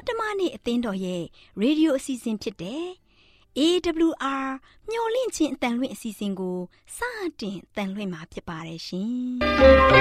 တမနေ့အသင်းတော်ရဲ့ရေဒီယိုအစီအစဉ်ဖြစ်တဲ့ AWR မျော်လင့်ခြင်းအတန်လွင့်အစီအစဉ်ကိုစတင်တန်လွင့်မှာဖြစ်ပါတယ်ရှင်။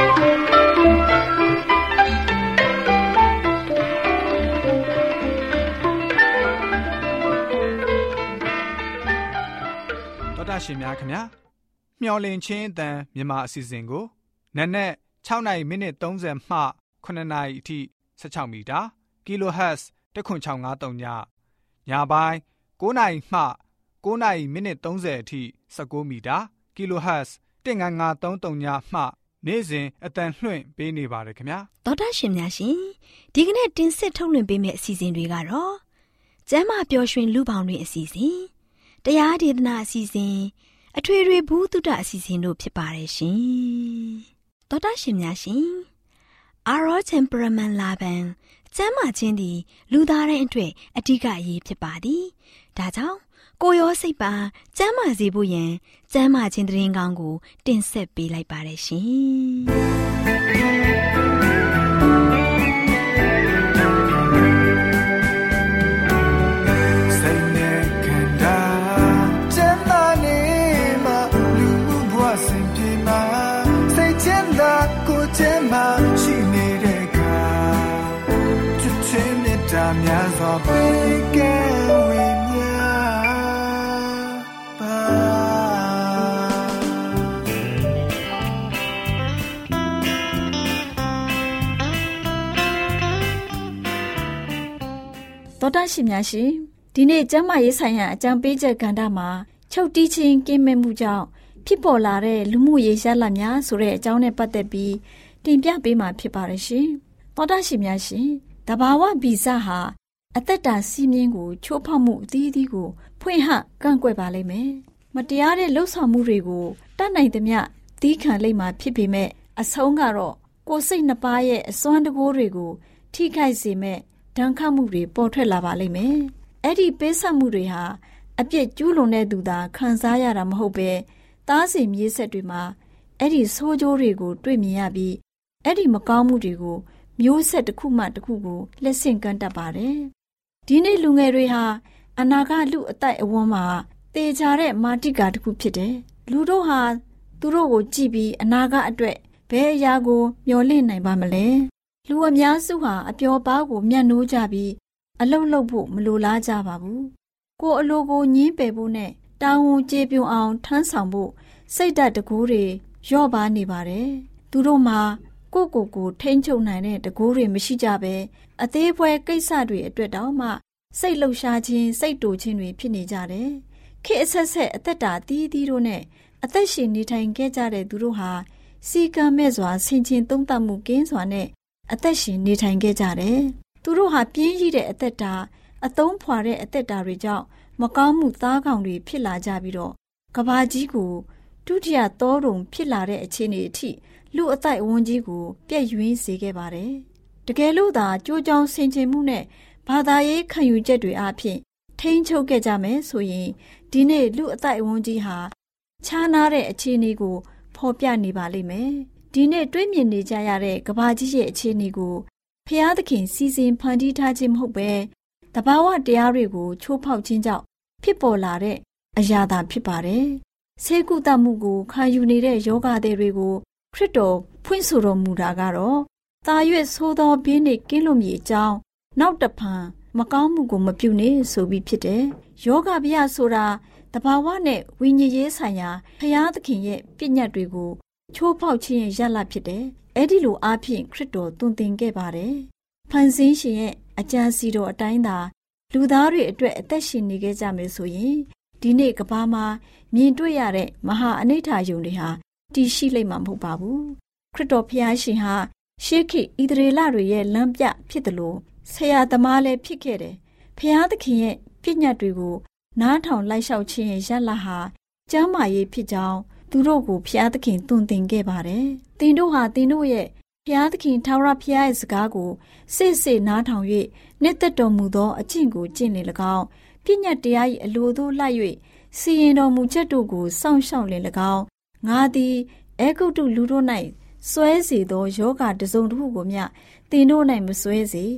တော်တာရှင်များခင်ဗျာမျော်လင့်ခြင်းအတန်မြန်မာအစီအစဉ်ကိုနက်နက်6နာရီမိနစ်30မှ9နာရီအထိ16မီတာ kHz 10653ညညပိုင်း9နာရီမှ9နာရီမိနစ်30အထိ19မီတာ kHz 19533ညမှနေ့စဉ်အတန်လွှင့်ပေးနေပါတယ်ခင်ဗျာတော်တာရှင်များရှင်ဒီကနေ့တင်ဆက်ထုတ်လွှင့်ပေးမယ့်အစီအစဉ်တွေကတော့ကျမ်းမာပျော်ရွှင်လူပေါင်းတွင်အစီအစဉ်တရားဒေသနာအစီအစဉ်အထွေထွေဘုဒ္ဓအစီအစဉ်တို့ဖြစ်ပါတယ်ရှင်တော်တာရှင်များရှင်Our temperament လာပံကျမ်းမာခြင်းသည်လူသားတိုင်းအတွက်အဓိကအရေးဖြစ်ပါသည်ဒါကြောင့်ကိုယ်ရောစိတ်ပါကျမ်းမာစေဖို့ယင်ကျမ်းမာခြင်းသတင်းကောင်းကိုတင်ဆက်ပေးလိုက်ပါတယ်ရှင်များစွာပေးကဲဝိညာပါတော်တာရှင်များရှင်ဒီနေ့ကျမ်းမာရေးဆိုင်ရာအကြံပေးချက်ကဏ္ဍမှာချုပ်တီးခြင်းကင်းမဲ့မှုကြောင့်ဖြစ်ပေါ်လာတဲ့လူမှုရေးရလဒ်များဆိုတဲ့အကြောင်းနဲ့ပတ်သက်ပြီးတင်ပြပေးမှာဖြစ်ပါတယ်ရှင်တော်တာရှင်များရှင်တဘာဝဗီဇဟာအသက်တာစီးမြင်းကိုချိုးဖောက်မှုအသီးသီးကိုဖွင့်ဟကန့်ကွက်ပါလိမ့်မယ်။မတရားတဲ့လှုပ်ဆောင်မှုတွေကိုတတ်နိုင်သမျှသီးခံလိမ့်မှာဖြစ်ပေမဲ့အဆုံးကတော့ကိုယ်စိတ်နှစ်ပါးရဲ့အစွမ်းတကိုးတွေကိုထိခိုက်စေမဲ့ဒဏ်ခတ်မှုတွေပေါ်ထွက်လာပါလိမ့်မယ်။အဲ့ဒီပေးဆက်မှုတွေဟာအပြစ်ကျူးလွန်တဲ့သူသာခံစားရတာမဟုတ်ပဲသားစဉ်မြေးဆက်တွေမှာအဲ့ဒီဆိုးကျိုးတွေကိုတွေ့မြင်ရပြီးအဲ့ဒီမကောင်းမှုတွေကိုမျိုးဆက်တစ်ခုမှတစ်ခုကိုလက်ဆင့်ကမ်းတတ်ပါတယ်။ဒီနေ့လူငယ်တွေဟာအနာဂတ်လူအတိုက်အဝန်းမှာတေချာတဲ့မာတိကာတစ်ခုဖြစ်တယ်။လူတို့ဟာသူတို့ကိုကြည့်ပြီးအနာဂတ်အတွက်ဘယ်အရာကိုမျှော်လင့်နိုင်ပါမလဲ။လူအများစုဟာအပျော်ပါးကိုမျက်နှိုးကြပြီးအလုံးလုံးဖို့မလိုလားကြပါဘူး။ကိုယ်အလိုကိုညှင်းပယ်ဖို့နဲ့တာဝန်ကျေပွန်အောင်ထမ်းဆောင်ဖို့စိတ်ဓာတ်တကူတွေလျော့ပါနေပါတယ်။သူတို့မှာကိုထိန်းချုပ်နိုင်တဲ့တကိုးတွေမရှိကြပဲအသေးဖွဲကိစ္စတွေအတွက်တောင်မှစိတ်လှုပ်ရှားခြင်းစိတ်တူခြင်းတွေဖြစ်နေကြတယ်။ခေတ်အဆက်ဆက်အသက်တာအသီးသီးတို့နဲ့အသက်ရှင်နေထိုင်ခဲ့ကြတဲ့သူတို့ဟာစီကံမဲ့စွာဆင်ခြင်သုံးသပ်မှုကင်းစွာနဲ့အသက်ရှင်နေထိုင်ခဲ့ကြတယ်။သူတို့ဟာပြင်းရည်တဲ့အသက်တာအသုံးဖွာတဲ့အသက်တာတွေကြောင့်မကောင်းမှုသားကောင်တွေဖြစ်လာကြပြီးတော့ကဘာကြီးကိုဒုတိယသောတုံဖြစ်လာတဲ့အခြေအနေအထိလူအတိုက်အဝန်းကြီးကိုပြည့်ရွှင်းစေခဲ့ပါတယ်။တကယ်လို့သာကြိုးကြောင်ဆင်ခြင်မှုနဲ့ဘာသာရေးခံယူချက်တွေအပြင်ထိန်းချုပ်ခဲ့ကြမယ်ဆိုရင်ဒီနေ့လူအတိုက်အဝန်းကြီးဟာခြားနားတဲ့အခြေအနေကိုဖော်ပြနေပါလိမ့်မယ်။ဒီနေ့တွေးမြင်နေကြရတဲ့ကဘာကြီးရဲ့အခြေအနေကိုဖျားသခင်စီစဉ်ဖန်တီးထားခြင်းမဟုတ်ပဲတဘာဝတရားတွေကိုချိုးဖောက်ခြင်းကြောင့်ဖြစ်ပေါ်လာတဲ့အရာသာဖြစ်ပါတယ်။ဆေးကုသမှုကိုခံယူနေတဲ့ယောဂသည်တွေကိုခရစ်တော်ဖွင့်ဆိုတော်မူတာကတော့သာရွေ့ဆိုးသောဘေးနှင့်ကင်းလွတ်မည်အကြောင်းနောက်တဖန်မကောင်းမှုကိုမပြုနဲ့ဆိုပြီးဖြစ်တယ်။ယောဂဗျာဆိုတာတဘာဝနဲ့ဝိညာဉ်ရေးဆိုင်ရာဖျားသခင်ရဲ့ပြည့်ညတ်တွေကိုချိုးဖောက်ခြင်းရဲ့ရလဒ်ဖြစ်တယ်။အဲ့ဒီလိုအားဖြင့်ခရစ်တော်သွန်သင်ခဲ့ပါတယ်။ဖန်ဆင်းရှင်ရဲ့အကြံစီတော်အတိုင်းသာလူသားတွေအတွက်အသက်ရှင်နေခဲ့ကြမယ်ဆိုရင်ဒီနေ့ကမ္ဘာမှာမြင်တွေ့ရတဲ့မဟာအနိဋ္ဌာယုံတွေဟာတည်ရှိလိမ့်မှာမဟုတ်ပါဘူးခရစ်တော်ဖျားရှင်ဟာရှေးခေတ်ဣသရေလတွေရဲ့လမ်းပြဖြစ်တယ်လို့ဆရာသမားလည်းဖြစ်ခဲ့တယ်ဖျားသခင်ရဲ့ပြည့်ညတ်တွေကိုနားထောင်လိုက်လျှောက်ခြင်းရဲ့ရလဟာကျမ်းမာရေးဖြစ်ကြောင်းသူတို့ကိုဖျားသခင်သွန်သင်ခဲ့ပါတယ်သင်တို့ဟာသင်တို့ရဲ့ဖျားသခင်ထာဝရဖျားရဲ့စကားကိုစစ်စစ်နားထောင်၍နှစ်သက်တော်မူသောအကျင့်ကိုကျင့်လေ၎င်းပြည့်ညတ်တရား၏အလိုသို့လိုက်၍စီရင်တော်မူချက်တို့ကိုစောင့်ရှောက်လေ၎င်းငါသည်အေဂုတ်တုလူတို့၌စွဲစေသောယောဂတစုံတစ်ခုကိုမျှသင်တို့၌မစွဲစေ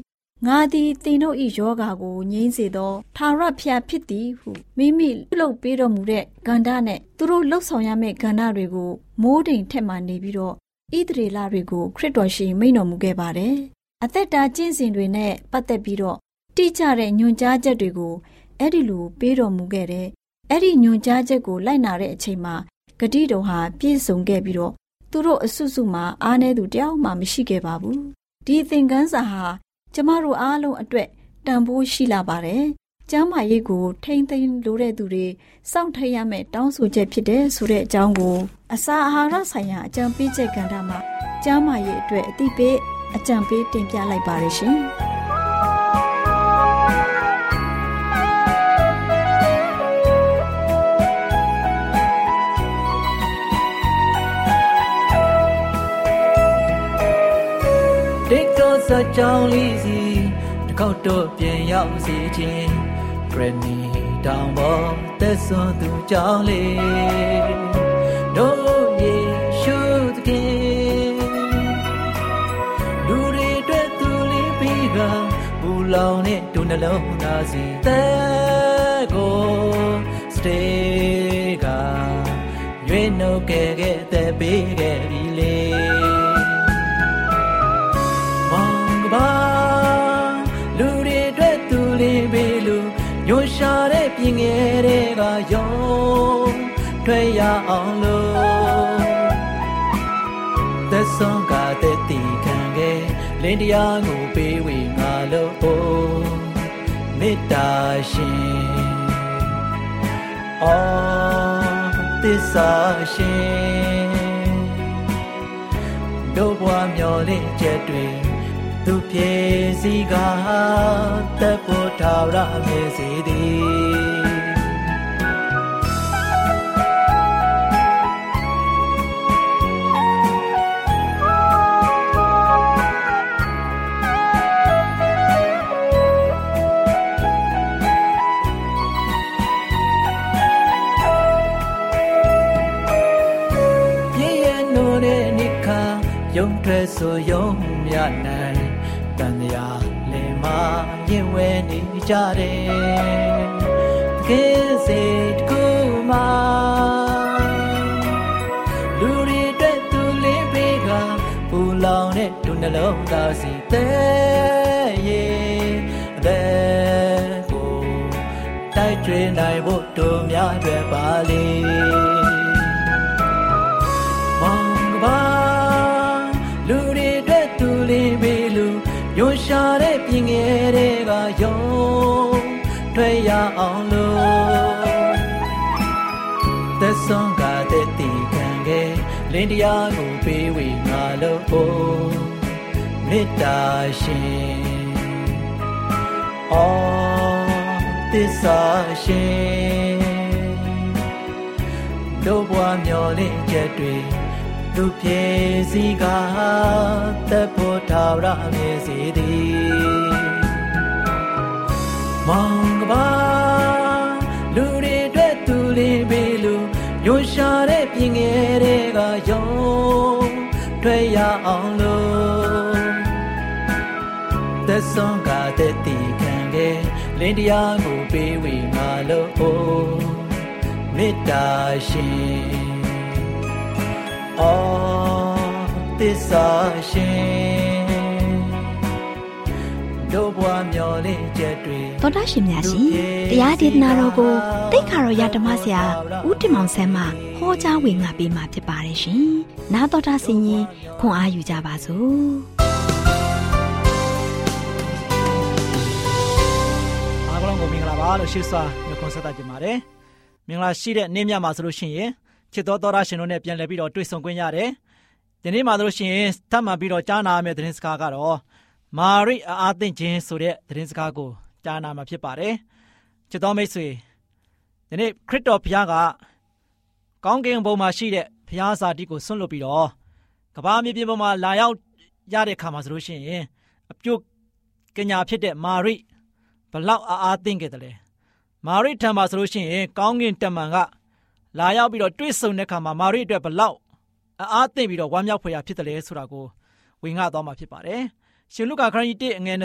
ငါသည်သင်တို့၏ယောဂါကိုငြိမ်းစေသောထာဝရဘုရားဖြစ်သည်ဟုမိမိပြုလုပ်ပေးတော်မူတဲ့ကန္တာနဲ့သူတို့လှုပ်ဆောင်ရမယ့်ကန္တာတွေကိုမိုးတိမ်ထက်မှနေပြီးတော့ဣသရေလတွေကိုခရစ်တော်ရှင်မိန့်တော်မူခဲ့ပါတယ်။အသက်တာကျင့်စဉ်တွေနဲ့ပတ်သက်ပြီးတော့တိကျတဲ့ညွှန်ကြားချက်တွေကိုအဲ့ဒီလိုပေးတော်မူခဲ့တယ်။အဲ့ဒီညွှန်ကြားချက်ကိုလိုက်နာတဲ့အချိန်မှာဂတိတော်ဟာပြည့်စုံခဲ့ပြီးတော့သူတို့အစုစုမှာအားနည်းသူတယောက်မှမရှိခဲ့ပါဘူး။ဒီသင်ခန်းစာဟာကျမတို့အားလုံးအတွက်တန်ဖိုးရှိလာပါတယ်။ကျမ်းမာရေးကိုထိမ့်သိမ်းလိုတဲ့သူတွေစောင့်ထိန်ရမယ့်တောင်းဆိုချက်ဖြစ်တဲ့ဆိုတဲ့အကြောင်းကိုအစာအာဟာရဆိုင်ရာအကြံပေးချက်ကဏ္ဍမှာကျမ်းမာရေးအတွက်အသိပေးအကြံပေးတင်ပြလိုက်ပါရရှင်။စကြောင်းလေးစီတစ်ခေါက်တော့ပြန်ရောက်စေခြင်းဂရနီတောင်ပေါ်သက်စွန်သူကြောင်းလေးတို့ယေရှုသခင်လူတွေအတွက်သူလေးပြီးကဘူလောင်နဲ့ဒုနှလုံးသားစီသက်ကိုစတေးကရွေးနှုတ်ခဲ့တဲ့ပေးခဲ့ပြီလေလူတွေအတွက်သူလေးပဲလို့ညှို့ရှာတဲ့ပြင်ငယ်တွေကယုံထွက်ရအောင်လို့သက်ဆုံးကတဲ့တီခံခဲ့လင်းတရားကိုပေးဝေငါလို့မေတ္တာရှင်သစ္စာရှင်တို့ဘဝမျော်လင့်ချက်တွေသူပြေစီကတပ်ဖို့ထာဝရမြေစီသည်ပြည့်ရနိုးတဲ့နိခါယုံထွက်ဆိုယုံမြနိုင်တန်ရာလေမာရင်ဝဲနေကြတယ်တကယ်စိတ်ကူမာလူတွေအတွက်သူလေးပေးကပူလောင်တဲ့ဒုနှလုံးသားစီတဲ့ရဲ့တဲ့ကိုတိုက်ထွေးနိုင်ဖို့တို့များတွေပါလေမောင်ကပါလူတွေအတွက်သူလေးပေးလို့ညှို့ရှာတဲ့ပြင်ငယ်တွေကယုံထွက်ရအောင်လို့သက်ဆုံးကတဲ့တီခံခဲ့လင်းတရားကိုပေးဝေငါလို့မေတ္တာရှင်သစ္စာရှင်တို့ဘဝမျော်လင့်ချက်တွေသူပြေစီကတပ်ဖို့ထာဝရမြေစီသည်မောင်ကပါလူတွေအတွက်သူလေးပဲလို့ညှို့ရှာတဲ့ပြင်ငယ်တွေကယုံထွက်ရအောင်လို့သက်ဆုံးကတဲ့တီခံခဲ့လင်းတရားကိုပေးဝေငါလို့မေတ္တာရှင်သစ္စာရှင်တို့ဘဝမျော်လင့်ချက်တွေသောတာရှင်များရှင်တရားဒေသနာတော်ကိုတိတ်ခါတော်ရဓမ္မဆရာဦးတင်မောင်ဆန်းမှဟောကြားဝင်ငါပေးมาဖြစ်ပါတယ်ရှင်။နာတော်တာဆင်ရင်ခွန်အားယူကြပါစို့။အားလုံးကိုမင်္ဂလာပါလို့ရှိစွာညွှန်ဆက်တတ်ကြပါတယ်။မင်္ဂလာရှိတဲ့နေ့မြတ်မှာဆိုလို့ရှိရင်ချစ်တော်သောတာရှင်တို့နဲ့ပြန်လည်ပြီးတော့တွေ့ဆုံခွင့်ရတယ်။ဒီနေ့မှာဆိုလို့ရှိရင်ထပ်မံပြီးတော့ကြားနာမယ့်သတင်းစကားကတော့မာရိအားသင့်ခြင်းဆိုတဲ့သတင်းစကားကိုကြားနာမှာဖြစ်ပါတယ်။ချစ်တော်မိတ်ဆွေဒီနေ့ခရစ်တော်ဘုရားကကောင်းကင်ဘုံမှာရှိတဲ့ဘုရားဇာတိကိုဆွန့်လွတ်ပြီးတော့ကမ္ဘာမြေပြင်ပေါ်မှာလာရောက်ရတဲ့ခါမှာဆိုလို့ရှိရင်အပြုတ်ကညာဖြစ်တဲ့မာရိဘလောက်အားသင့်ခဲ့တယ်လဲ။မာရိထံမှာဆိုလို့ရှိရင်ကောင်းကင်တမန်ကလာရောက်ပြီးတော့တွေ့ဆုံတဲ့ခါမှာမာရိအတွက်ဘလောက်အားသင့်ပြီးတော့ဝမ်းမြောက်ဖွယ်ရာဖြစ်တယ်လဲဆိုတာကိုဝင်ငှသွားမှာဖြစ်ပါတယ်။ရှင်လုကာခရစ်1ငယ်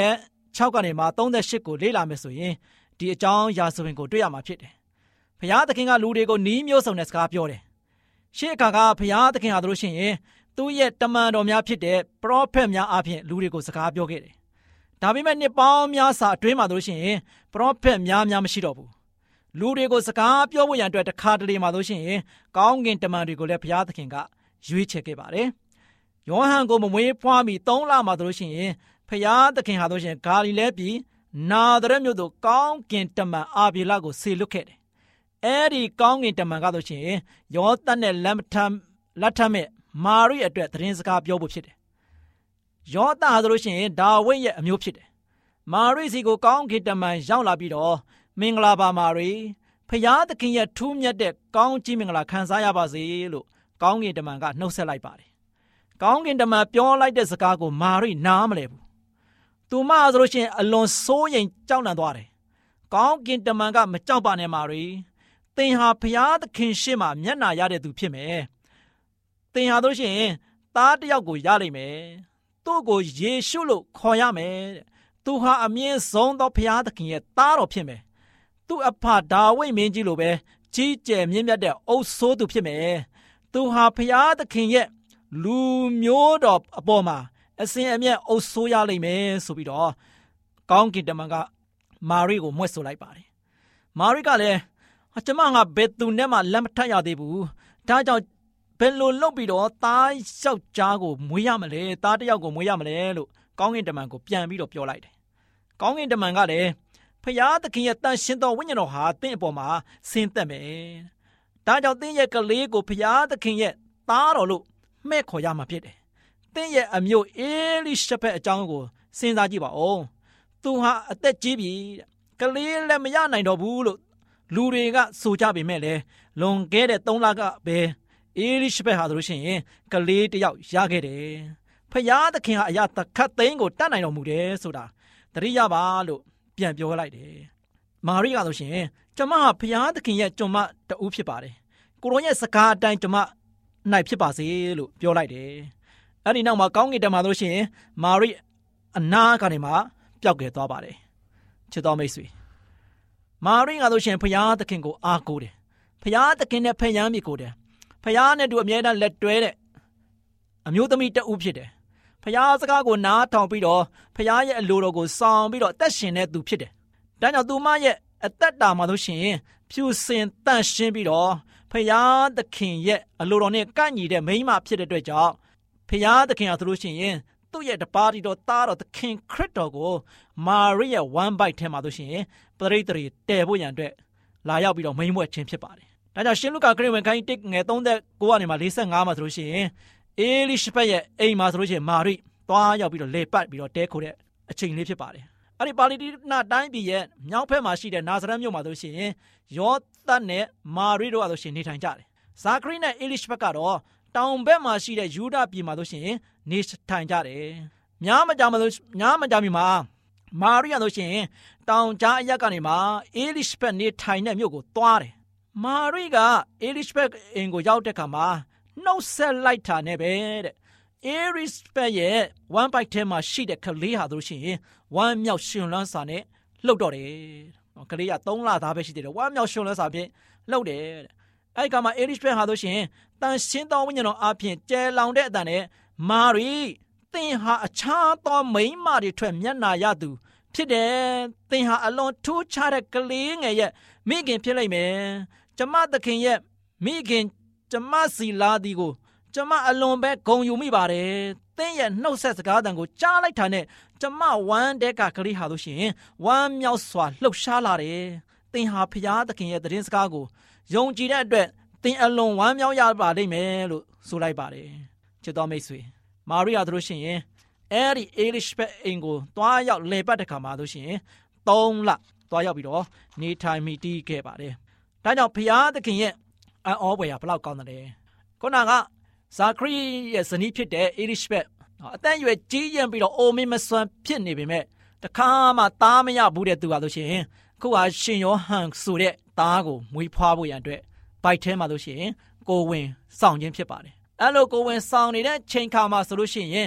26ကနေမှ38ကိုလေ့လာမယ်ဆိုရင်ဒီအကြောင်းရာဇဝင်ကိုတွေ့ရမှာဖြစ်တယ်။ဘုရားသခင်ကလူတွေကိုနီးမျိုးစုံနဲ့စကားပြောတယ်။ရှေ့အခါကဘုရားသခင်ဟာတို့ရှိရင်သူ့ရဲ့တမန်တော်များဖြစ်တဲ့ပရောဖက်များအပြင်လူတွေကိုစကားပြောခဲ့တယ်။ဒါပေမဲ့နှစ်ပေါင်းများစွာအတွင်းမှာတို့ရှိရင်ပရောဖက်များမရှိတော့ဘူး။လူတွေကိုစကားပြောဖို့ရန်အတွက်တခါတလေမှာတို့ရှိရင်ကောင်းကင်တမန်တွေကိုလည်းဘုရားသခင်ကရွေးချယ်ခဲ့ပါတယ်။ယောဟန်ကိုမမွေးဖွားမီ3လမှာတို့ရှိရင်ဘုရားသခင်ဟာတို့ရှိရင်ဂါလိလဲပြည်နာသရက်မြို့သို့ကောင်းကင်တမန်အာဗြေလကိုဆေလွတ်ခဲ့တယ်။အဲဒီကောင်းကင်တမန်ကတို့ရှိရင်ယောသတ်နဲ့လက်ထမဲ့မာရိအတွက်သတင်းစကားပြောဖို့ဖြစ်တယ်။ယောသဟာတို့ရှိရင်ဒါဝိဒ်ရဲ့အမျိုးဖြစ်တယ်။မာရိစီကိုကောင်းကင်တမန်ရောက်လာပြီးတော့မင်္ဂလာပါမာရိဖျားသခင်ရဲ့ထူးမြတ်တဲ့ကောင်းကြီးမင်္ဂလာခံစားရပါစေလို့ကောင်းကင်တမန်ကနှုတ်ဆက်လိုက်ပါတယ်။ကောင်းကင်တမန်ပြောလိုက်တဲ့စကားကိုမာရိနားမလည်ဘူး။သူမဆိုလို့ရှိရင်အလွန်စိုးရိမ်ကြောက်လန့်သွားတယ်။ကောင်းကင်တမန်ကမကြောက်ပါနဲ့မာရိသင်ဟာဖျားသခင်ရှေ့မှာမျက်နှာရတဲ့သူဖြစ်မယ်။သင်ဟာတို့ရှိရင်သားတစ်ယောက်ကိုရလိမ့်မယ်။သူ့ကိုယေရှုလို့ခေါ်ရမယ်။သူဟာအမြင့်ဆုံးသောဖျားသခင်ရဲ့သားတော်ဖြစ်မယ်။သူ့အဖဒါဝိဒ်မင်းကြီးလိုပဲကြီးကျယ်မြင့်မြတ်တဲ့အုပ်စိုးသူဖြစ်မယ်။သူဟာဖျားသခင်ရဲ့လူမျိုးတော်အပေါ်မှာအစဉ်အမြဲအုပ်စိုးရလိမ့်မယ်ဆိုပြီးတော့ကောင်းကင်တမန်ကမာရိကိုမွဲ့ဆိုလိုက်ပါတယ်။မာရိကလည်းကျမကဘယ်သူနဲ့မှလက်မထပ်ရသေးဘူး။ဒါကြောင့်ဘယ်လိုလုပ်ပြီးတော့သားယောက်ျားကိုမွေးရမလဲသားတစ်ယောက်ကိုမွေးရမလဲလို့ကောင်းကင်တမန်ကိုပြန်ပြီးတော့ပြောလိုက်တယ်။ကောင်းကင်တမန်ကလည်းဖျားသခင်ရဲ့တန်ရှင်သောဝိညာဉ်တော်ဟာသင်အပေါ်မှာဆင်းသက်မယ်။ဒါကြောင့်သင်ရဲ့ကလေးကိုဖျားသခင်ရဲ့သားတော်လို့မှဲ့ခေါ်ရမှာဖြစ်တယ်။သင်ရဲ့အမျိုးအေလိရှဘက်အကြောင်းကိုစဉ်းစားကြည့်ပါဦး။သူဟာအသက်ကြီးပြီကလေးလည်းမရနိုင်တော့ဘူးလို့လူတွေကဆိုကြပေမဲ့လည်းလွန်ခဲ့တဲ့3လကပဲအေလိရှဘက်ဟာတို့ရှင်ကလေးတစ်ယောက်ရခဲ့တယ်။ဖျားသခင်ဟာအရာတခတ်သိန်းကိုတတ်နိုင်တော်မူတယ်ဆိုတာသတိရပါလို့ပြန်ပြောလိုက်တယ်။မာရိကဆိုရှင်ကျမဟာဖျားသခင်ရဲ့ကျွန်မတဦးဖြစ်ပါတယ်။ကိုရောရဲ့စကားအတိုင်းကျွန်မနိုင်ဖြစ်ပါစေလို့ပြောလိုက်တယ်။အဲ့ဒီနောက်မှာကောင်းကင်တမန်တို့ရှင်မာရိအနာကနေမှပျောက်ခဲ့သွားပါတယ်။ချစ်တော်မိတ်ဆွေမာရိကဆိုရှင်ဖျားသခင်ကိုအားကိုးတယ်။ဖျားသခင်နဲ့ဖျားမိကိုတယ်။ဖျားနဲ့တူအမြဲတမ်းလက်တွဲတဲ့အမျိုးသမီးတဦးဖြစ်တယ်။ဖျားစကားကိုနားထောင်ပြီးတော့ဖျားရဲ့အလိုတော်ကိုဆောင်ပြီးတော့အသက်ရှင်တဲ့သူဖြစ်တယ်။ဒါကြောင့်သူမရဲ့အသက်တာမှာဆိုရှင်ဖြူစင်တန့်ရှင်းပြီးတော့ဖျားသခင်ရဲ့အလိုတော်နဲ့ကန့်ညီတဲ့မိန်းမဖြစ်တဲ့အတွက်ကြောင့်ဖျားသခင်ဟာဆိုလို့ရှိရင်သူ့ရဲ့တပါးတီတော်သားတော်သခင်ခရစ်တော်ကိုမာရိရဲ့ဝမ်းဘိုက်ထဲမှာဆိုရှင်ပရိသေတည်ဖို့ရန်အတွက်လာရောက်ပြီးတော့မိန့်မွက်ခြင်းဖြစ်ပါတယ်။ဒါကြောင့်ရှင်လုကာခရစ်ဝင်ခန်းကြီး1ငယ်39ကနေမှ45မှာဆိုလို့ရှိရင်အေလိရှဘက်ရဲ့အိမ်မှာဆိုလို့ရှိရင်မာရိသွားရောက်ပြီးတော့လေပတ်ပြီးတော့တဲခိုတဲ့အချိန်လေးဖြစ်ပါတယ်။အဲ့ဒီပါလိတိနာတိုင်းပြည်ရဲ့မြောက်ဘက်မှာရှိတဲ့နာဇရက်မြို့မှာဆိုရှင်ယောသတ်နဲ့မာရိတို့ကဆိုရှင်နေထိုင်ကြတယ်။ဇာခရိနဲ့အေလိရှဘက်ကတော့တောင်ဘက်မှာရှိတဲ့ယူဒပြည်မှာဆိုရှင်နေထိုင်ကြတယ်။ညမကြမီမှာမာရိကဆိုရှင်တောင်ကြားအရပ်ကနေမှအေလိရှဘက်နေထိုင်တဲ့မြို့ကိုသွားတယ်။မာရိကအေလိရှဘက်အိမ်ကိုရောက်တဲ့အခါမှာနှုတ်ဆက်လိုက်တာနဲ့ပဲတဲ့အေလိရှဘက်ရဲ့ဝမ်းပိုက်ထဲမှာရှိတဲ့ကလေးဟာဆိုရှင်ဝမ်းမြောက်ရှင်လန်းစာနဲ့လှုပ်တော့တယ်။ကလေးက3လသားပဲရှိသေးတယ်။ဝမ်းမြောက်ရှင်လန်းစာဖြင့်လှုပ်တယ်တဲ့။အဲဒီကမှာအေလိရှဘက်ဟာဆိုရှင်တန်ရှင်းသောဝိညာဉ်တော်အပြင်ကျဲလောင်တဲ့အတန်နဲ့မာရိသင်ဟာအခြားသောမိန်းမတွေထွက်မျက်နာရသူဖြစ်တယ်။သင်ဟာအလွန်ထူးခြားတဲ့ကလေးငယ်ရဲ့မိခင်ဖြစ်လိမ့်မယ်။ကျမသခင်ရဲ့မိခင်ကျမစီလာသည်ကိုကျမအလွန်ပဲဂုဏ်ယူမိပါတယ်။သင်ရဲ့နှုတ်ဆက်စကားတန်ကိုကြားလိုက်တာနဲ့ကျမဝမ်းတဲ့ကလေးဟာလို့ရှိရင်ဝမ်းမြောက်စွာလှုပ်ရှားလာတယ်။သင်ဟာဖျားသခင်ရဲ့သတင်းစကားကိုယုံကြည်တဲ့အတွက်သင်အလွန်ဝမ်းမြောက်ရပါလိမ့်မယ်လို့ဆိုလိုက်ပါတယ်။ချစ်တော်မိတ်ဆွေမာရိယာတို့ရှင်အဲ့ဒီအေလိရှဘက်အိမ်ကိုတွားရောက်လေပတ်တဲ့ခါမှာတို့ရှင်3လတွားရောက်ပြီးတော့နေထိုင်မိတည်ခဲ့ပါတယ်။ဒါကြောင့်ဖျားသခင်ရဲ့အောဘွယ်ဘလောက်ကောင်းတယ်။ခုနကဇာခရီရဲ့ဇနီးဖြစ်တဲ့အေလိရှဘက်အသက်အရွယ်ကြီးရင့်ပြီးတော့အိုမင်းမစွမ်းဖြစ်နေပေမဲ့တခါမှသားမရဘူးတဲ့သူဟာလို့ရှိရင်ခုဟာရှင်ယောဟန်ဆိုတဲ့သားကိုမွေးဖွားဖို့ရန်အတွက်ဘိုက်ထဲမှာလို့ရှိရင်ကိုဝင်ဆောင်ခြင်းဖြစ်ပါတယ်။အဲ့လိုကိုဝင်ဆောင်နေတဲ့ချိန်ခါမှာဆိုလို့ရှိရင်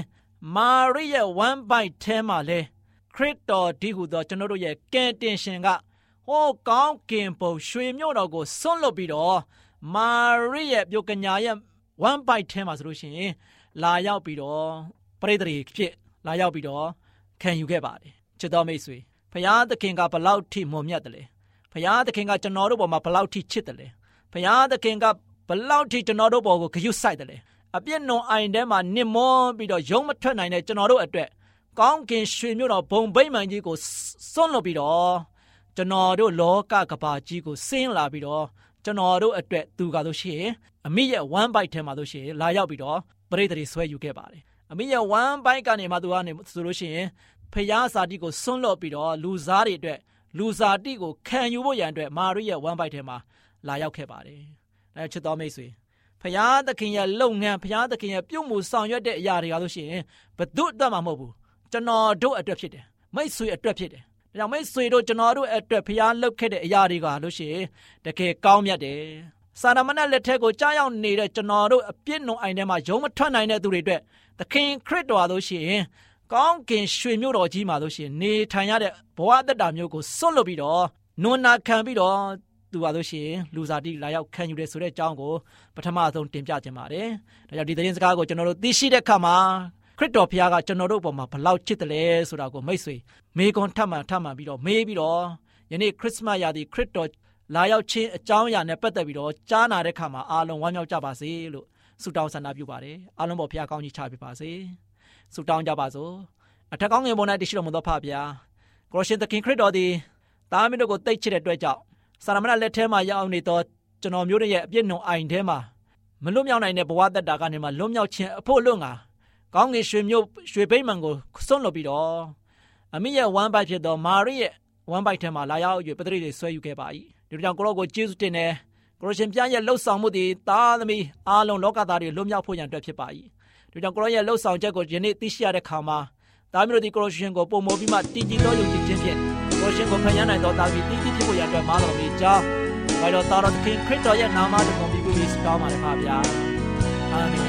မာရိရဲ့ဝမ်းပိုက်ထဲမှာလေခရစ်တော်ဒီဟုသောကျွန်တော်တို့ရဲ့ကယ်တင်ရှင်ကဟောကောင်းကင်ဘုံရွှေမြို့တော်ကိုဆွန့်လွတ်ပြီးတော့မာရိရဲ့ပြုကညာရဲ့ဝမ်းပိုက်ထဲမှာဆိုလို့ရှိရင်လာရောက်ပြီးတော့ပရိသေတွေဖြစ်လာရောက်ပြီးတော့ခံယူခဲ့ပါတယ်ချစ်တော်မိတ်ဆွေဘုရားသခင်ကဘလောက်ထိမွန်မြတ်တယ်လဲဘုရားသခင်ကကျွန်တော်တို့ပေါ်မှာဘလောက်ထိချစ်တယ်လဲဘုရားသခင်ကဘလောက်ထိကျွန်တော်တို့ပေါ်ကိုဂရုစိုက်တယ်လဲအပြစ်နွန်အိုင်ထဲမှာနစ်မောပြီးတော့ယုံမထွက်နိုင်တဲ့ကျွန်တော်တို့အတွက်ကောင်းကင်ရွှေမြို့တော်ဘုံဗိမာန်ကြီးကိုစွန့်လွတ်ပြီးတော့ကျွန်တော်တို့လောကကဘာကြီးကိုဆင်းလာပြီးတော့ကျွန်တော်တို့အတွက်သူကဆိုရှင်အမိရဲ့ဝမ်းပိုက်ထဲမှာဆိုရှင်လာရောက်ပြီးတော့ပရိသေတွေဆွဲယူခဲ့ပါတယ်အမိရဲ့ဝမ်းပိုက်ကနေမှသူကနေဆိုလို့ရှိရင်ဖျားစာတိကိုစွန့်လွတ်ပြီးတော့လူစားတွေအတွက်လူစားတိကိုခံယူဖို့ရန်အတွက်မာရိရဲ့ဝမ်းပိုက်ထဲမှာလာရောက်ခဲ့ပါတယ်အဲချစ်တော်မိတ်ဆွေဖျားသခင်ရဲ့လုပ်ငန်းဖျားသခင်ရဲ့ပြုမှုဆောင်ရွက်တဲ့အရာတွေကဆိုရှင်ဘယ်သူအတွက်မှမဟုတ်ဘူးကျွန်တော်တို့အတွက်ဖြစ်တယ်မိတ်ဆွေအတွက်ဖြစ်တယ်ဒါကြောင့်မိတ်ဆွေတို့ကျွန်တော်တို့အတွက်ဖျားလုပ်ခဲ့တဲ့အရာတွေကလို့ရှိရင်တကယ်ကောင်းမြတ်တယ်စာရမဏေလက်ထက်ကိုကြားရောက်နေတဲ့ကျွန်တော်တို့အပြစ်နုံအိုင်ထဲမှာယုံမထွက်နိုင်တဲ့သူတွေအတွက်သခင်ခရစ်တော်လို့ရှိရင်ကောင်းကင်ရွှေမြို့တော်ကြီးမှာလို့ရှိရင်နေထိုင်ရတဲ့ဘဝအသက်တာမျိုးကိုစွန့်လွတ်ပြီးတော့နွန်နာခံပြီးတော့သူပါလို့ရှိရင်လူစားတိလာရောက်ခံယူတယ်ဆိုတဲ့အကြောင်းကိုပထမဆုံးတင်ပြခြင်းပါတယ်ဒါကြောင့်ဒီသတင်းစကားကိုကျွန်တော်တို့သိရှိတဲ့အခါမှာခရစ်တော်ဘုရားကကျွန်တော်တို့အပေါ်မှာဘလောက်ချစ်တယ်လဲဆိုတာကိုမိတ်ဆွေမေကွန်ထပ်မှန်ပြီးတော့မေးပြီးတော့ယနေ့ခရစ်စမတ်ရာသီခရစ်တော်လာရောက်ခြင်းအကြောင်းအရာနဲ့ပတ်သက်ပြီးတော့ကြားနာတဲ့အခါမှာအားလုံးဝမ်းမြောက်ကြပါစေလို့ဆုတောင်းဆန္ဒပြုပါတယ်အားလုံးပေါ်ဘုရားကောင်းကြီးချပေးပါစေဆုတောင်းကြပါစို့အထက်ကောင်းငယ်ပေါ်၌တည်ရှိတော်မူသောဖခင်ကိုရရှင်သခင်ခရစ်တော်သည်သားမီးတို့ကိုသိချစ်တဲ့အတွက်ကြောင့်စာရမဏေလက်ထဲမှာရောက်နေသောကျွန်တော်မျိုးတွေရဲ့အပြစ်နှုံအိုင်ထဲမှာမလွတ်မြောက်နိုင်တဲ့ဘဝသက်တာကနေမှလွတ်မြောက်ခြင်းအဖို့လွတ်ငါကောင်းကင်ရွှေမြို့ရွှေဗိမာန်ကိုစွန့်လွတ်ပြီးတော့အမိရဲ့ဝမ်းပိုက်ဖြစ်သောမာရိရဲ့ဝမ်းပိုက်ထဲမှာလာရောက်၍ပတ္တိတွေဆွဲယူခဲ့ပါ၏ဒီကြောင့်ကိုရောကိုကျေးဇူးတင်တယ်ကိုရရှင်ပြရဲ့လှုပ်ဆောင်မှုသည်သားသမီးအားလုံးလောကသားတွေလွတ်မြောက်ဖို့ရန်အတွက်ဖြစ်ပါ၏ဒီကြောင့်ကိုရောရဲ့လှုပ်ဆောင်ချက်ကိုယနေ့သိရှိရတဲ့အခါမှာသားမျိုးတို့ဒီကိုရရှင်ကိုပုံမောပြီးမှတည်ကြည်သောယုံကြည်ခြင်းဖြင့်ကိုရရှင်ကိုဖန်ရနိုင်သောသားသမီးတည်ကြည်ဖြစ်ဖို့ရန်အတွက်မာတော်မူကြောင်းဘိုင်တော်သားတော်သခင်ခရစ်တော်ရဲ့နာမတော်ကိုပြုပြီးဆုတောင်းပါတယ်ပါဗျာအာမင်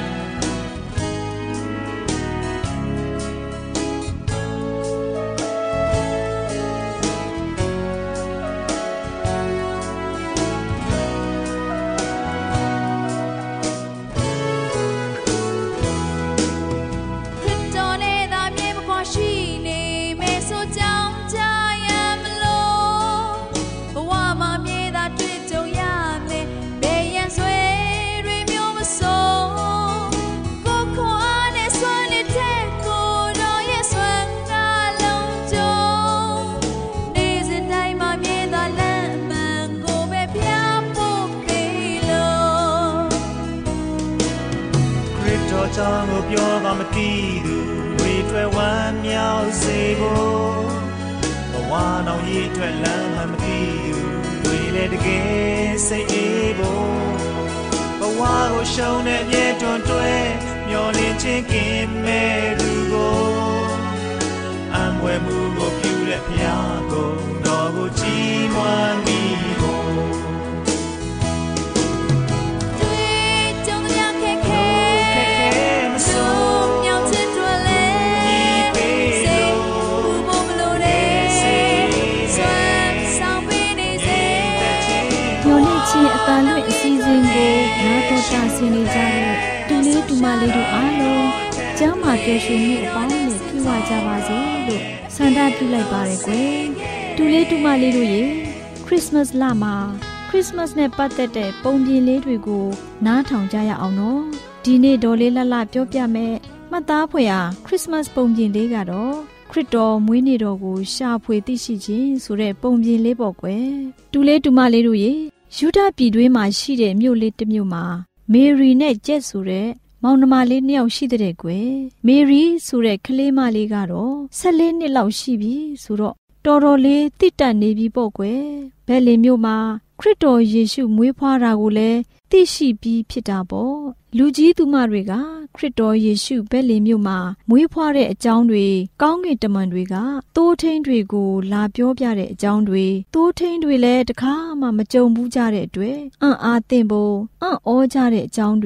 ကြောင့်ကိုပြောကမတည်သူတွေတွေ့ဝမ်းမြောက်စေဖို့ဘဝတော်ကြီးတွေ့လမ်းမတည်သူတွေလည်းတကယ်စိတ်အေးဖို့ဘဝကိုရှုံးတဲ့မြေတွန်တွဲမျောလင်းခြင်းကင်းမဲ့သူကိုအံွယ်မှုကိုပြုတဲ့ဘုရားကိုတော်ကိုကြီးမွမ်းမိဖို့တာဆင်းနေကြတဲ့တူလေးတူမလေးတို့အားလုံးကျမ်းမာပျော်ရွှင်မှုအပေါင်းနဲ့ပြည့်ဝကြပါစေလို့ဆန္ဒပြုလိုက်ပါရယ်ကွယ်တူလေးတူမလေးတို့ရေခရစ်စမတ်လမှာခရစ်စမတ်နဲ့ပတ်သက်တဲ့ပုံပြင်လေးတွေကိုနားထောင်ကြရအောင်နော်ဒီနေ့ဒေါ်လေးလှပြောပြမယ်မှတ်သားဖွယ်ဟာခရစ်စမတ်ပုံပြင်လေးကတော့ခရစ်တော်မွေးနေ့တော်ကိုရှာဖွေသိရှိခြင်းဆိုတဲ့ပုံပြင်လေးပေါ့ကွယ်တူလေးတူမလေးတို့ရေယူဒပြည်တွင်းမှာရှိတဲ့မြို့လေးတစ်မြို့မှာမေရီနဲ့ကျက်ဆိုတဲ့မောင်နှမလေးနှစ်ယောက်ရှိတဲ့ကွယ်မေရီဆိုတဲ့ကလေးမလေးကတော့14နှစ်လောက်ရှိပြီဆိုတော့တော်တော်လေးတိတတ်နေပြီပေါ့ကွယ်ဘယ်လင်မြို့မှာခရစ်တော်ယေရှုမွေးဖွားတာကိုလည်းသိရှိပြီးဖြစ်တာပေါ့လူကြီးသူမတွေကခရစ်တော်ယေရှုဘယ်လင်မြို့မှာမွေးဖွားတဲ့အကြောင်းတွေကောင်းကင်တမန်တွေကသိုးထိန်းတွေကိုလာပြောပြတဲ့အကြောင်းတွေသိုးထိန်းတွေလည်းတခါမှမကြုံဘူးကြတဲ့အတွက်အံ့အားသင့်ဖို့အံ့ဩကြတဲ့အကြောင်းတွေ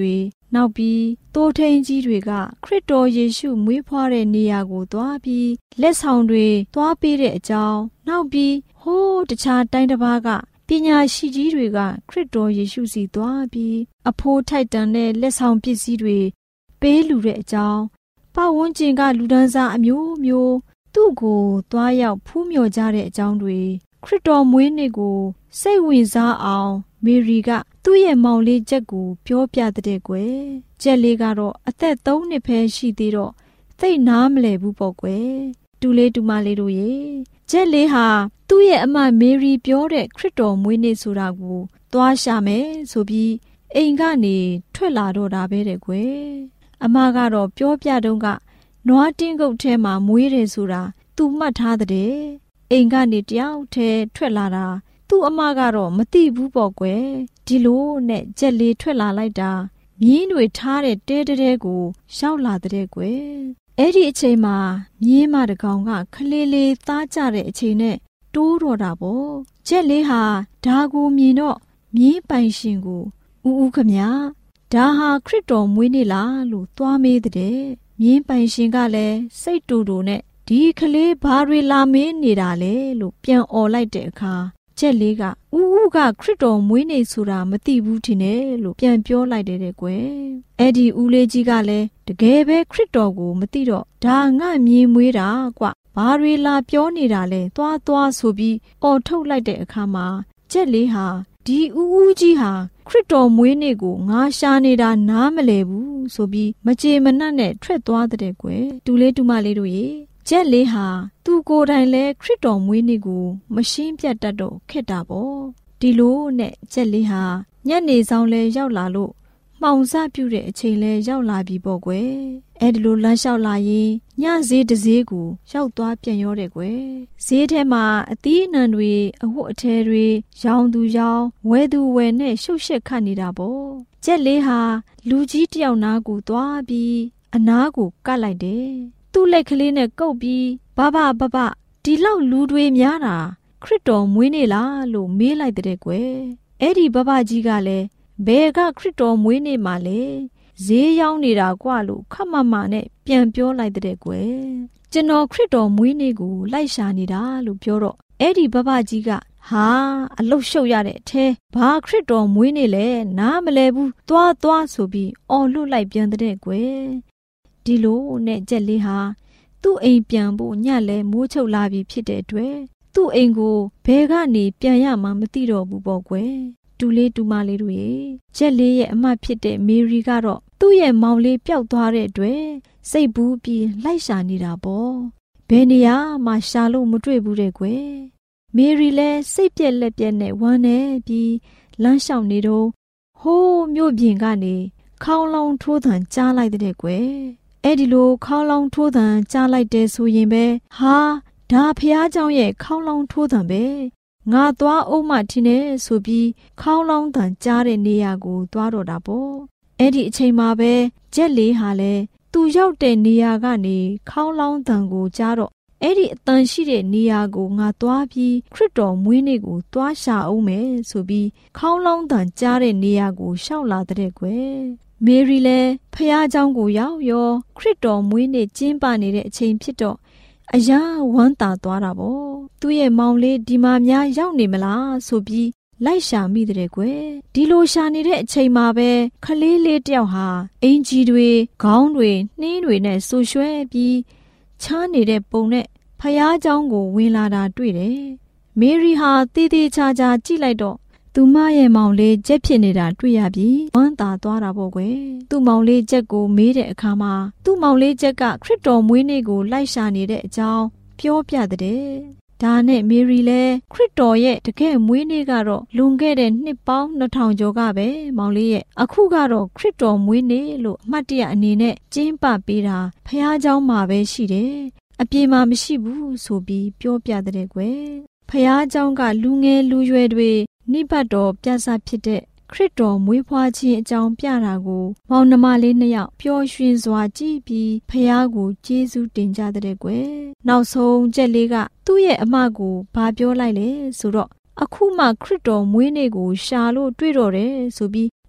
နောက်ပြီးတိုးထိန်ကြီးတွေကခရစ်တော်ယေရှုမွေးဖွားတဲ့နေရာကိုသွားပြီးလက်ဆောင်တွေသွားပေးတဲ့အကြောင်းနောက်ပြီးဟိုးတခြားတိုင်းတစ်ပါးကပညာရှိကြီးတွေကခရစ်တော်ယေရှုစီသွားပြီးအဖိုးထိုက်တန်တဲ့လက်ဆောင်ပစ္စည်းတွေပေးလူတဲ့အကြောင်းပတ်ဝန်းကျင်ကလူဒန်းစားအမျိုးမျိုးသူ့ကိုသွားရောက်ဖူးမြော်ကြတဲ့အကြောင်းတွေခရစ်တော်မွေးနေ့ကိုစိတ်ဝင်စားအောင်မေရီကသူ့ရဲ့မောင်လေးချက်ကိုပြောပြတဲ့ကွယ်ချက်လေးကတော့အသက်3နှစ်ပဲရှိသေးတော့သိနားမလဲဘူးပေါ့ကွယ်တူလေးတူမလေးတို့ရေချက်လေးဟာသူ့ရဲ့အမမေရီပြောတဲ့ခရစ်တော်မွေးနေ့ဆိုတာကိုသွားရှာမယ်ဆိုပြီးအိမ်ကနေထွက်လာတော့တာပဲတဲ့ကွယ်အမကတော့ပြောပြတုန်းကနွားတင်းကုတ်ထဲမှာမွေးတယ်ဆိုတာသူမှတ်ထားတဲ့အိမ်ကနေတယောက်တည်းထွက်လာတာသူ့အမကတော့မသိဘူးပေါ့ကွယ်ဒီလိုနဲ့ကြက်လေးထွက်လာလိုက်တာမြင်းတွေထားတဲ့တဲတဲကိုရောက်လာတဲ့ကွယ်အဲ့ဒီအချိန်မှာမြင်းမတကောင်ကခလေးလေးသားကြတဲ့အချိန်နဲ့တိုးတော့တာပေါ့ကြက်လေးဟာဒါကိုမြင်တော့မြင်းပိုင်ရှင်ကိုဦးခမဒါဟာခရစ်တော်မွေးနေ့လားလို့သွားမေးတဲ့မြင်းပိုင်ရှင်ကလည်းစိတ်တူတူနဲ့ဒီကလေးဘာတွေလာမေးနေတာလဲလို့ပြန်អော်လိုက်တဲ့အခါကြက်လေးကဦးကခရစ်တော်မွေးနေ့ဆိုတာမသိဘူးထင်တယ်လို့ပြန်ပြောလိုက်တဲ့ကွယ်အဲ့ဒီဦးလေးကြီးကလည်းတကယ်ပဲခရစ်တော်ကိုမသိတော့ဒါငါမြင်မွေးတာကွဘာတွေလာပြောနေတာလဲသွားဆိုပြီးអော်ထုတ်လိုက်တဲ့အခါမှာကြက်လေးဟာဒီဦးကြီးဟာခရစ်တော်မွေးနေ့ကိုငါရှာနေတာနားမလဲဘူးဆိုပြီးမကြေမနက်နဲ့ထွက်သွားတဲ့ကွယ်တူလေးတူမလေးတို့ရေကြက်လေးဟာသူကိုယ်တိုင်လဲခရစ်တော်မွေးနေ့ကိုမရှင်းပြတ်တတ်တော့ခက်တာပေါ့ဒီလိုနဲ့ကြက်လေးဟာညနေဆောင်လဲရောက်လာလို့မှောင်စပြုတ်တဲ့အချိန်လဲရောက်လာပြီပေါ့ကွယ်အဲ့ဒီလိုလမ်းလျှောက်လာရင်ညဈေးတစ်ဈေးကိုရောက်သွားပြန်ရောတဲ့ကွယ်ဈေးထဲမှာအသီးအနှံတွေအဝတ်အထည်တွေရောင်းသူရောင်းဝယ်သူဝယ်နဲ့ရှုပ်ရှက်ခတ်နေတာပေါ့ကြက်လေးဟာလူကြီးတယောက်နားကိုသွားပြီးအနားကိုကတ်လိုက်တယ်သူ့လက်ကလေးနဲ့ကုပ်ပြီးဘဒီလောက်လူတွေများတာခရစ်တော်မွေးနေ့လားလို့မေးလိုက်တဲ့ကွယ်အဲ့ဒီဘကြီးကလည်းဘယ်ကခရစ်တော်မွေးနေ့မှာလဲဈေးရောက်နေတာကွာလို့ခမမနဲ့ပြန်ပြောလိုက်တဲ့ကွယ်ကျွန်တော်ခရစ်တော်မွေးနေ့ကိုလိုက်ရှာနေတာလို့ပြောတော့အဲ့ဒီဘကြီးကဟာအလုတ်ရှုပ်ရတဲ့အထဲဘာခရစ်တော်မွေးနေ့လဲနားမလဲဘူးသွားဆိုပြီးအော်လွတ်လိုက်ပြန်တဲ့ကွယ်ဒီလိုနဲ့ကြက်လေးဟာသူ့အိမ်ပြန်ဖို့ညလဲမိုးချုပ်လာပြီဖြစ်တဲ့အတွက်သူ့အိမ်ကိုဘယ်ကနေပြန်ရမှမသိတော့ဘူးပေါ့ကွယ်တူလေးတူမလေးတို့ရေကြက်လေးရဲ့အမဖြစ်တဲ့မေရီကတော့သူ့ရဲ့မောင်လေးပျောက်သွားတဲ့အတွက်စိတ်ဘူးပြီးလိုက်ရှာနေတာပေါ့ဘယ်နေရာမှရှာလို့မတွေ့ဘူးတဲ့ကွယ်မေရီလည်းစိတ်ပြက်လက်ပြက်နဲ့ဝမ်းနေပြီးလမ်းလျှောက်နေတော့ဟိုးမြို့ပြင်ကနေခေါင်းလောင်းထိုးသံကြားလိုက်တဲ့ကွယ်အဲ့ဒီလိုခေါင်းလောင်းထိုးသံကြားလိုက်တဲ့ဆိုရင်ပဲဟာဒါဖះเจ้าရဲ့ခေါင်းလောင်းထိုးသံပဲငါသွားအောင်မထင်နေဆိုပြီးခေါင်းလောင်းသံကြားတဲ့နေရာကိုသွားတော့တာပေါ့အဲ့ဒီအချိန်မှာပဲကြက်လေးဟာလည်းသူရောက်တဲ့နေရာကနေခေါင်းလောင်းသံကိုကြားတော့အဲ့ဒီအတန်ရှိတဲ့နေရာကိုငါသွားပြီးခရစ်တော်မွေးနေ့ကိုသွားရှာအောင်မယ်ဆိုပြီးခေါင်းလောင်းသံကြားတဲ့နေရာကိုရှောက်လာတဲ့ကွယ်မေရီလည်းဖះเจ้าကိုရောက်ရောခရစ်တော်မွေးနေ့ကျင်းပနေတဲ့အချိန်ဖြစ်တော့အရာဝမ်းသာသွားတာပေါ့သူ့ရဲ့မောင်လေးဒီမှာများရောက်နေမလားဆိုပြီးလိုက်ရှာမိတဲ့ကွယ်ဒီလိုရှာနေတဲ့အချိန်မှာပဲခလေးလေးတယောက်ဟာအင်ကြီးတွေခေါင်းတွေနှင်းတွေနဲ့ဆူရွှဲပြီးချားနေတဲ့ပုံနဲ့ဖះเจ้าကိုဝင်လာတာတွေ့တယ်မေရီဟာတေးသေးချာချာကြည့်လိုက်တော့သူမရဲ့မောင်လေးကြက်ဖြစ်နေတာတွေ့ရပြီဝမ်းသာသွားတာပေါ့ကွယ်သူ့မောင်လေးကြက်ကိုမေးတဲ့အခါမှာသူ့မောင်လေးကြက်ကခရစ်တော်မွေးနေ့ကိုလိုက်ရှာနေတဲ့အကြောင်းပြောပြတဲ့ဒါနဲ့မေရီလည်းခရစ်တော်ရဲ့တကယ်မွေးနေ့ကတော့လွန်ခဲ့တဲ့နှစ်ပေါင်း2000ကျော်ကပဲမောင်လေးရဲ့အခုကတော့ခရစ်တော်မွေးနေ့လို့အမှတ်တရအနေနဲ့ကျင်းပပေးတာဖះเจ้าမှာပဲရှိတယ်အပြေမှာမရှိဘူးဆိုပြီးပြောပြတဲ့ကွယ်ဖះเจ้าကလူငယ်လူရွယ်တွေနိဗ္ဗာန်တော်ပြသဖြစ်တဲ့ခရစ်တော်မွေးဖွားခြင်းအကြောင်းပြတာကိုမောင်နှမလေးနှစ်ယောက်ပျော်ရွှင်စွာကြည့်ပြီးဖះကိုကျေးဇူးတင်ကြတဲ့ကွယ်နောက်ဆုံးကြက်လေးကသူ့ရဲ့အမကိုဘာပြောလိုက်လဲဆိုတော့အခုမှခရစ်တော်မွေးနေ့ကိုရှာလို့တွေ့တော့တယ်ဆိုပြီး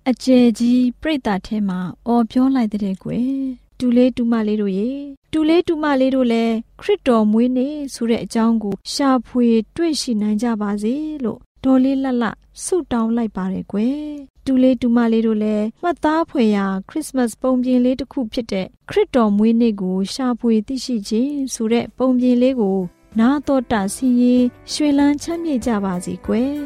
အကျယ်ကြီးပြိတ္တာထဲမှာအော်ပြောလိုက်တဲ့ကွယ်တူလေးတူမလေးတို့ရေတူလေးတူမလေးတို့လည်းခရစ်တော်မွေးနေ့ဆိုတဲ့အကြောင်းကိုရှာဖွေတွေ့ရှိနိုင်ကြပါစေလို့ဒေါ်လေးလှလှဆုတောင်းလိုက်ပါတယ်ကွယ်တူလေးတူမလေးတို့လည်းမှတ်သားဖွယ်ရာခရစ်စမတ်ပုံပြင်လေးတစ်ခုဖြစ်တဲ့ခရစ်တော်မွေးနေ့ကိုရှာဖွေသိရှိခြင်းဆိုတဲ့ပုံပြင်လေးကိုနာတော်တာစီရင်ရွှေလန်းချမ်းမြေ့ကြပါစေကွယ်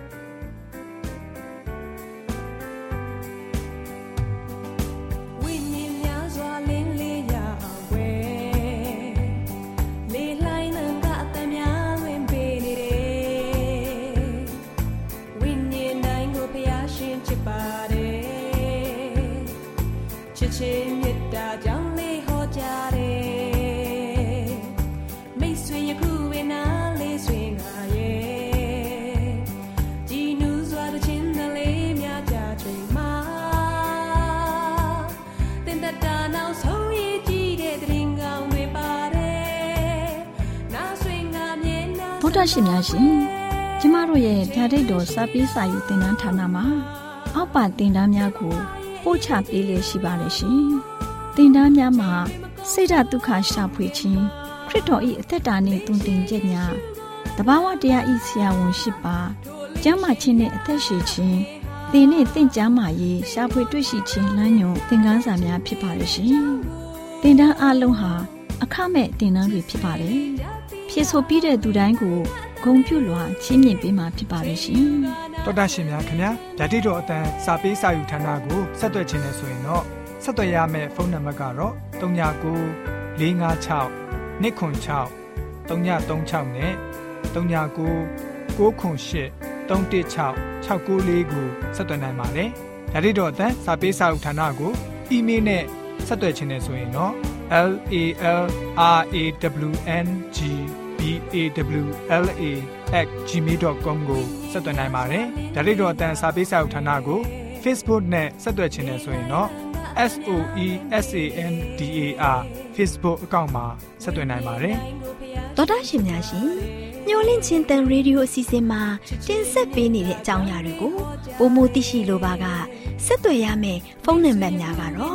ဗုဒ္ဓရှင်များရှင်ကျမတို့ရဲ့ဓာတ်တော်စာပေးစာယူသင်တန်းဌာနမှာအောက်ပါသင်တန်းများကိုပို့ချပေးလေရှိပါတယ်ရှင်သင်တန်းများမှာစိတ်ဓာတ်ဒုက္ခရှာဖွေခြင်းခရစ်တော်၏အသက်တာနှင့်တုန်တင်ခြင်းများတဘာဝတရား၏ဆရာဝန်ရှိပါကျမ်းမာခြင်းနှင့်အသက်ရှိခြင်းသင်နှင့်သင်ကျမ်းမာရေးရှာဖွေတွေ့ရှိခြင်းလမ်းညွန်သင်ခန်းစာများဖြစ်ပါရဲ့ရှင်သင်တန်းအလုံးဟာအခမဲ့သင်တန်းတွေဖြစ်ပါတယ်ဖြည့်ဆို့ပြီးတဲ့သူတိုင်းကိုဂုဏ်ပြုလွှာချီးမြှင့်ပေးမှာဖြစ်ပါရဲ့ရှင်တော်တာရှင်များခင်ဗျာဓာတိတော်အတန်းစာပေးစာယူဌာနကိုဆက်သွယ်ခြင်းနဲ့ဆိုရင်တော့ဆက်သွယ်ရမယ့်ဖုန်းနံပါတ်ကတော့39 656 296 336နဲ့39 98 316 694ကိုဆက်သွင်းနိုင်ပါတယ်။ဓာတိတော်အတန်းစာပေးစာဥထာဏာကိုအီးမေးလ်နဲ့ဆက်သွယ်ခြင်းနဲ့ဆိုရင်တော့ LALRAWNGBAWLA@gmail.com ကိုဆက်သွင်းနိုင်ပါတယ်။ဓာတိတော်အတန်းစာပေးစာဥထာဏာကို Facebook နဲ့ဆက်သွယ်ခြင်းနဲ့ဆိုရင်တော့ SOESANDAR Facebook အကောင့်မှာဆက်သွင်းနိုင်ပါတယ်။သောတာရှင်များရှင်မျော်လင့်ခြင်းတန်ရေဒီယိုအစီအစဉ်မှာတင်ဆက်ပေးနေတဲ့အကြောင်းအရာတွေကိုပိုမိုသိရှိလိုပါကဆက်သွယ်ရမယ့်ဖုန်းနံပါတ်များကတော့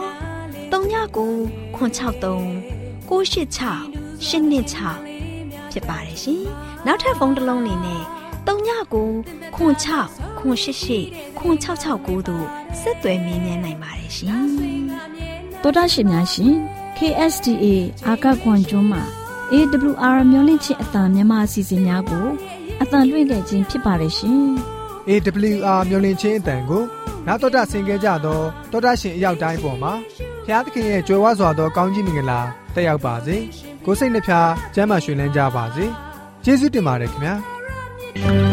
39 963 986 ဖြစ်ပါတယ်ရှင်။နောက်ထပ်ဖုန်းတစ်လုံးနေနဲ့39 96 88 9669တို့ဆက်သွယ်မြင်းမြန်းနိုင်ပါတယ်ရှင်။သောတာရှင်များရှင် KSTA အာကခွန်ကျွန်းမှာAWR မျိုးလင့်ချင်းအတန်မြန်မာအစီအစဉ်များကိုအတန်လွှင့်ခဲ့ခြင်းဖြစ်ပါတယ်ရှင်။ AWR မျိုးလင့်ချင်းအတန်ကိုနောက်တော်တာဆင် gay ကြတော့တော်တာရှင်အရောက်တိုင်းပေါ်မှာဘုရားသခင်ရဲ့ကြွယ်ဝစွာသောကောင်းကြီးမင်္ဂလာတက်ရောက်ပါစေ။ကိုယ်စိတ်နှဖျားကျမ်းမာရွှင်လန်းကြပါစေ။ယေရှုတင်ပါတယ်ခင်ဗျာ။